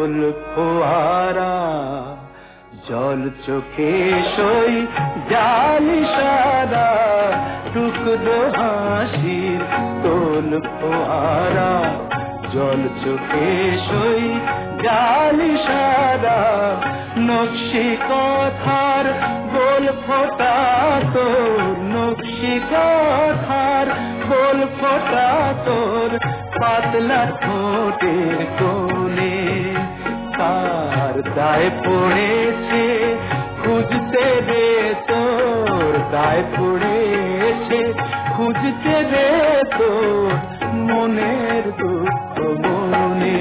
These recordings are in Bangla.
দোল ফোয়ারা, জল চোখে সই জালি সারা, টুকরো হাসির দোল ফোয়ারা, জল চোখে সই জালি সারা, নকশি কথার বল ফোটা তোর, নকশি কথার বল ফোটা তোর, পাতলা ঠোঁটের কোণে কার দায় পড়েছে খুঁজতে রে তোর, দায় পড়েছে খুঁজতে রে তোর মনের দুঃখ মনে।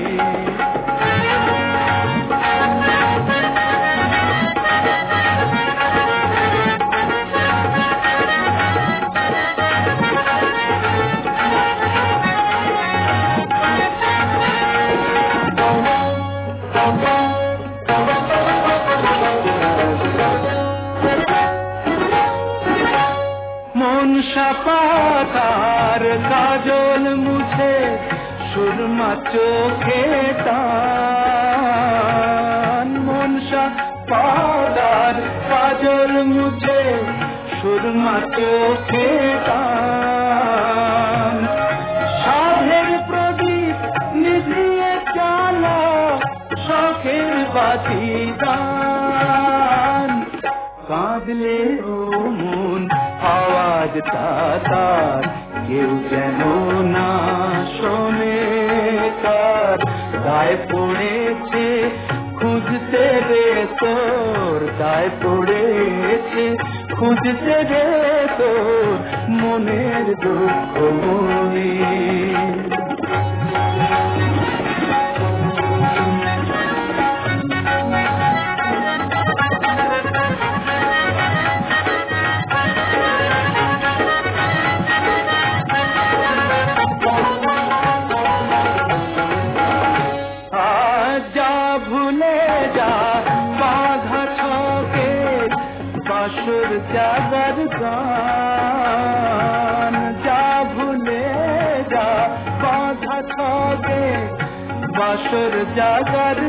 পাতার কাজল মুছে সুরমা চোখে টান, মনসা পাতার কাজল মুছে সুরমা চোখে টান, সাধের প্রদীপ নিভিয়ে চালা শখের বাতি দান, কাঁদলে ও মন আওয়াজ তার কেউ যেন না শোনে তার, দায় পড়েছে খুঁজতে রে তোর, দায় পড়েছে খুঁজতে রে তোর মনের দুঃখ মনে। বাসর জাগার গান, যা ভুলে যা বাঁধা থাকে বাসর জাগার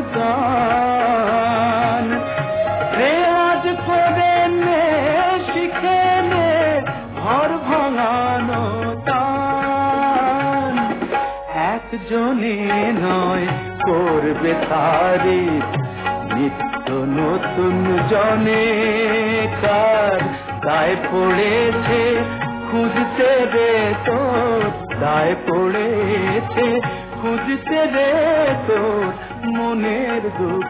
গান, রেয়াজ করে নে শিখে নে ঘর ভাঙানো তান, একজনে নয় করবে তারিফ নিত্য নতুন জনে কার, দায় পড়েছে খুঁজতে রে তোর, দায় পড়েছে খুঁজতে রে তোর মনের দুঃখ